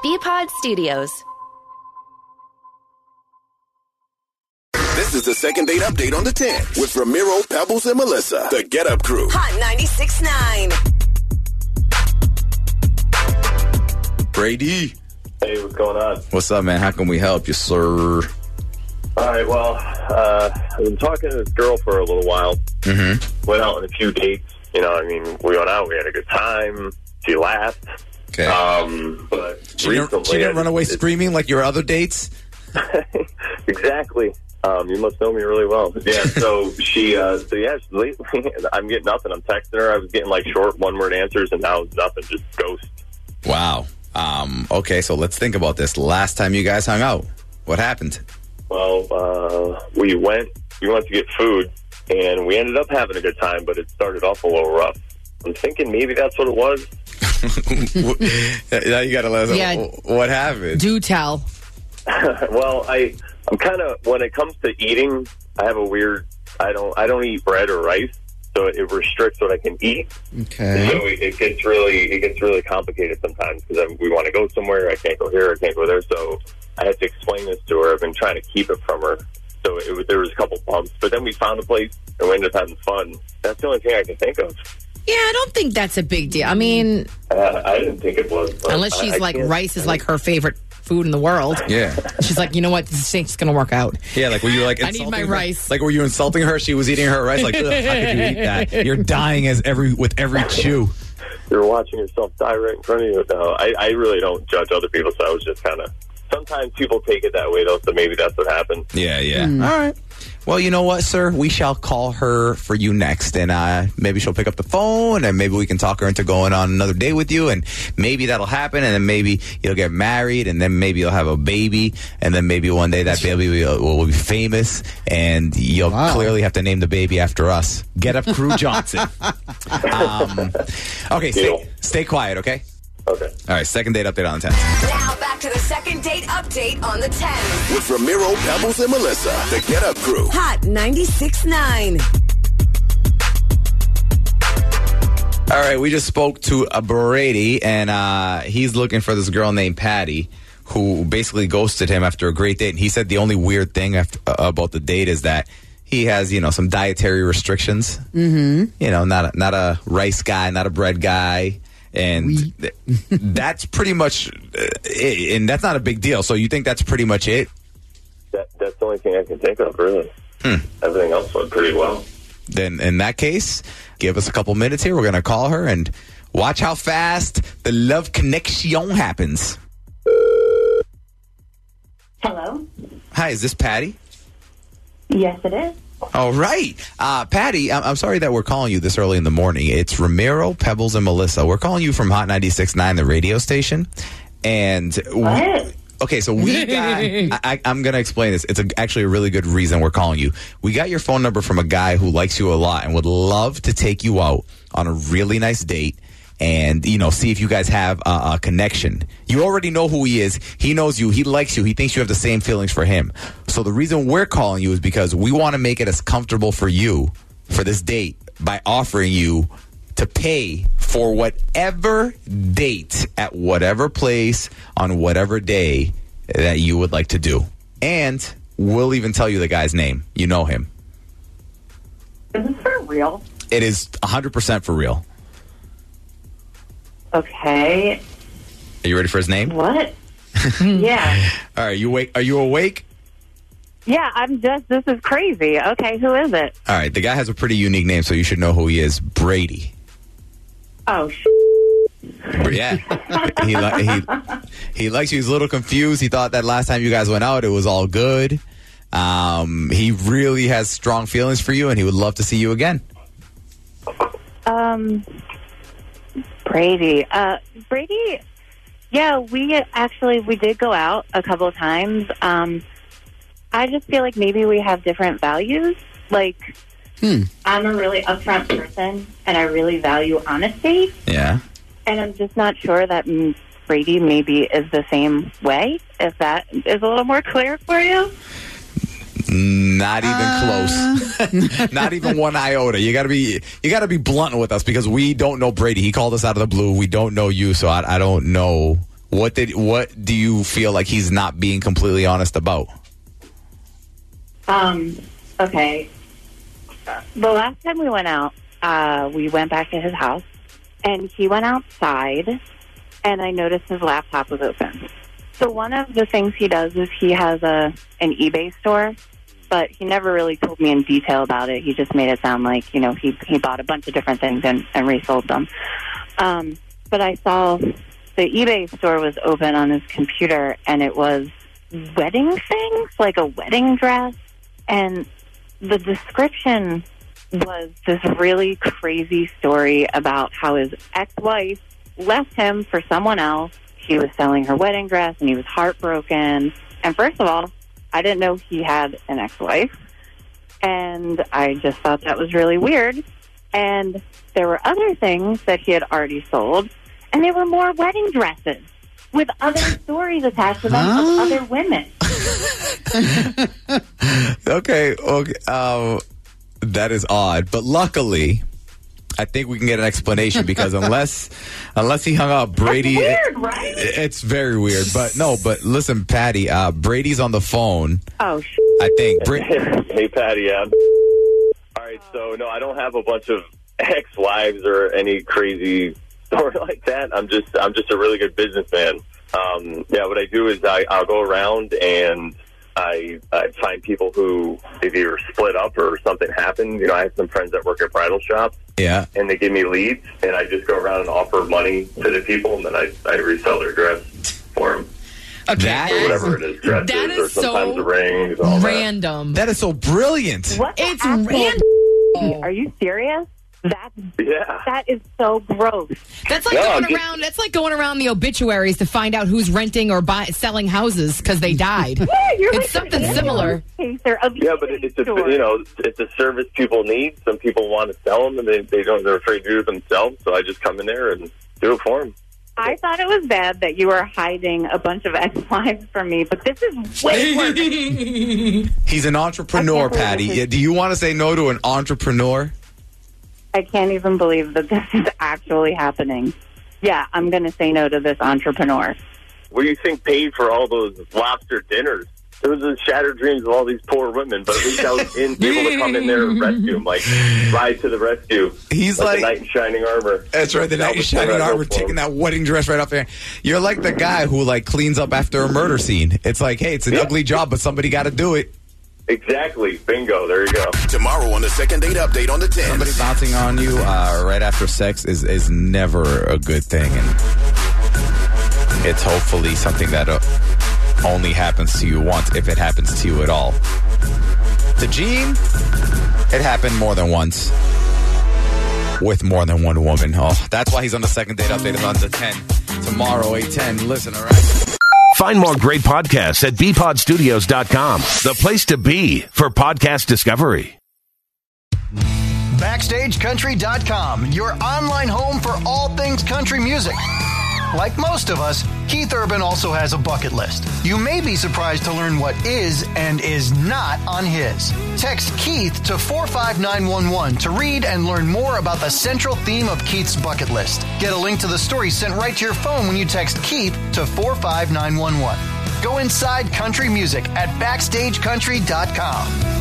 BPod Studios. This is the second date update on the 10 with Ramiro, Pebbles, and Melissa. The Get Up Crew. Hot 96.9. Brady. Hey, what's going on? What's up, man? How can we help you, sir? All right, well, I've been talking to this girl for a little while. Mm-hmm. Went out on a few dates. You know, I mean, we went out, we had a good time. She laughed. Okay. But She recently... didn't run away screaming like your other dates? Exactly. You must know me really well. Yeah, so lately, I'm getting nothing. I'm texting her. I was getting, like, short one-word answers, and now it's nothing, just ghost. Wow. Okay, so let's think about this. Last time you guys hung out, what happened? Well, we went to get food, and we ended up having a good time, but it started off a little rough. I'm thinking maybe that's what it was. Now you got to let us know what happened. Do tell. Well, I'm kind of, when it comes to eating, I have a weird, I don't eat bread or rice, so it restricts what I can eat. Okay. So it gets really complicated sometimes because we want to go somewhere, I can't go here, I can't go there, so I have to explain this to her. I've been trying to keep it from her. So there was a couple bumps, but then we found a place and we ended up having fun. That's the only thing I can think of. Yeah, I don't think that's a big deal. I mean, I didn't think it was. Unless she's rice is like her favorite food in the world. Yeah. She's like, you know what? This thing's going to work out. Yeah, like were you like I need my her? rice. Like were you insulting her? She was eating her rice. Like, ugh, how could you eat that? You're dying with every chew. You're watching yourself die right in front of you. No, I really don't judge other people, so I was just kind of... Sometimes people take it that way, though, so maybe that's what happened. Yeah. All right. Well, you know what, sir? We shall call her for you next, and maybe she'll pick up the phone, and maybe we can talk her into going on another date with you, and maybe that'll happen, and then maybe you'll get married, and then maybe you'll have a baby, and then maybe one day that baby will be famous, and you'll clearly have to name the baby after us. Get Up Crew Johnson. Okay, stay quiet, okay? Okay. All right, second date update on the 10. Now back to the second date update on the 10. With Ramiro, Pebbles, and Melissa. The Get Up Crew. Hot 96.9. All right, we just spoke to Brady, and he's looking for this girl named Patty who basically ghosted him after a great date. And he said the only weird thing about the date is that he has, some dietary restrictions. Mm-hmm. Not a rice guy, not a bread guy. And that's pretty much it. And that's not a big deal. So you think that's pretty much it? That's the only thing I can think of, really. Everything else went pretty well. Then in that case, give us a couple minutes here. We're going to call her and watch how fast the love connection happens. Hello? Hi, is this Patty? Yes, it is. All right. Patty, I'm sorry that we're calling you this early in the morning. It's Ramiro, Pebbles, and Melissa. We're calling you from Hot 96.9, the radio station. And What? so we got... I'm going to explain this. It's actually a really good reason we're calling you. We got your phone number from a guy who likes you a lot and would love to take you out on a really nice date and, see if you guys have a connection. You already know who he is. He knows you. He likes you. He thinks you have the same feelings for him. So the reason we're calling you is because we want to make it as comfortable for you for this date by offering you to pay for whatever date at whatever place on whatever day that you would like to do. And we'll even tell you the guy's name. You know him. Is this for real? It is 100% for real. Okay. Are you ready for his name? What? Yeah. All right, are you awake? Yeah, this is crazy. Okay, who is it? All right, the guy has a pretty unique name, so you should know who he is. Brady. Oh, Yeah. He likes you. He's a little confused. He thought that last time you guys went out, it was all good. He really has strong feelings for you, and he would love to see you again. Brady. Brady, yeah, we did go out a couple of times. I just feel like maybe we have different values. Like, I'm a really upfront person, and I really value honesty. Yeah. And I'm just not sure that Brady maybe is the same way, if that is a little more clear for you. Not even close. Not even one iota. You gotta be blunt with us because we don't know Brady. He called us out of the blue. We don't know you, so I don't know What do you feel like he's not being completely honest about? Okay. The last time we went out, we went back to his house, and he went outside, and I noticed his laptop was open. So one of the things he does is he has an eBay store, but he never really told me in detail about it. He just made it sound like, he bought a bunch of different things and resold them. But I saw the eBay store was open on his computer, and it was wedding things, like a wedding dress. And the description was this really crazy story about how his ex-wife left him for someone else. She was selling her wedding dress, and he was heartbroken. And first of all, I didn't know he had an ex-wife, and I just thought that was really weird. And there were other things that he had already sold, and they were more wedding dresses with other stories attached to them of other women. Okay. That is odd, but luckily, I think we can get an explanation because unless he hung up, Brady. That's weird, right? It's very weird, but listen, Patty. Brady's on the phone. Oh, I think. Hey, Patty. All right, so no, I don't have a bunch of ex-wives or any crazy story like that. I'm just a really good businessman. What I do is I'll go around and I find people who they've either split up or something happened. I have some friends that work at bridal shops. Yeah. And they give me leads, and I just go around and offer money to the people, and then I resell their dress for them. Okay. Or whatever it is, dresses, that is or sometimes so rings, all random. That is so brilliant. what? It's actual- random. Are you serious? Yeah. That is so gross. That's like going around the obituaries to find out who's renting or selling houses because they died. Yeah, you're It's something similar. Yeah, but it's a service people need. Some people want to sell them, and they're afraid to do it themselves. So I just come in there and do it for them. I thought it was bad that you were hiding a bunch of ex-wives from me, but this is way worse. He's an entrepreneur, Patty. Do you want to say no to an entrepreneur? I can't even believe that this is actually happening. Yeah, I'm going to say no to this entrepreneur. What do you think paid for all those lobster dinners? It was the shattered dreams of all these poor women, but at least I was able to come in there and rescue them, ride to the rescue. He's like the knight in shining armor. That's right, the knight in shining armor, taking that wedding dress right off there. You're like the guy who cleans up after a murder scene. It's like, hey, it's an ugly job, but somebody got to do it. Exactly. Bingo. There you go. Tomorrow on the second date update on the 10. Somebody bouncing on you right after sex is never a good thing, and it's hopefully something that only happens to you once, if it happens to you at all. To Gene, it happened more than once with more than one woman. Oh, that's why he's on the second date update. It's on the 10 tomorrow, 8:10. Listen, all right. Find more great podcasts at bpodstudios.com, the place to be for podcast discovery. BackstageCountry.com, your online home for all things country music. Like most of us, Keith Urban also has a bucket list. You may be surprised to learn what is and is not on his. Text Keith to 45911 to read and learn more about the central theme of Keith's bucket list. Get a link to the story sent right to your phone when you text Keith to 45911. Go inside country music at BackstageCountry.com.